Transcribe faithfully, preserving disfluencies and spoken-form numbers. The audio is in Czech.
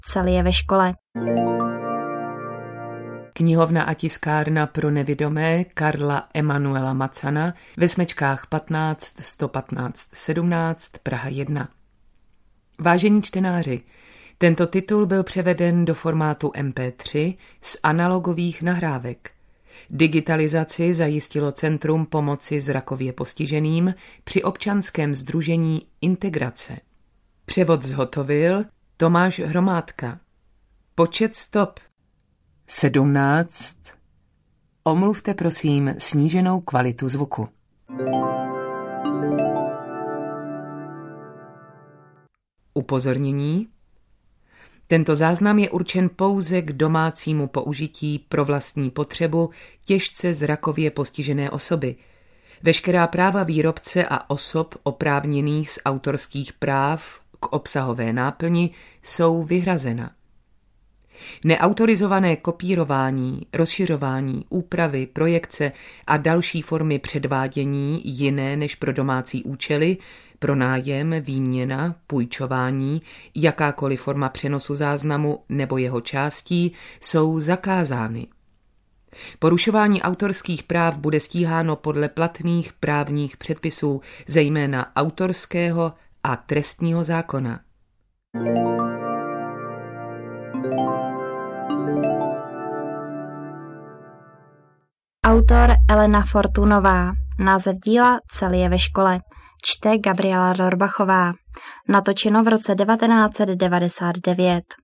Celý je ve škole. Knihovna a tiskárna pro nevidomé Karla Emanuela Macana ve Smečkách patnáct sto patnáct sedmnáct Praha jedna. Vážení čtenáři, tento titul byl převeden do formátu em pé tři z analogových nahrávek. Digitalizaci zajistilo Centrum pomoci zrakově postiženým při občanském sdružení Integrace. Převod zhotovil Tomáš Hromádka. Počet stop sedmnáct. Omluvte prosím sníženou kvalitu zvuku. Upozornění. Tento záznam je určen pouze k domácímu použití pro vlastní potřebu těžce zrakově postižené osoby. Veškerá práva výrobce a osob oprávněných z autorských práv k obsahové náplni jsou vyhrazena. Neautorizované kopírování, rozšiřování, úpravy, projekce a další formy předvádění jiné než pro domácí účely, pronájem, výměna, půjčování, jakákoliv forma přenosu záznamu nebo jeho částí jsou zakázány. Porušování autorských práv bude stíháno podle platných právních předpisů, zejména autorského a trestního zákona. Autor Elena Fortunová. Název díla Celý je ve škole. Čte Gabriela Rorbachová. Natočeno v roce devatenáct set devadesát devět.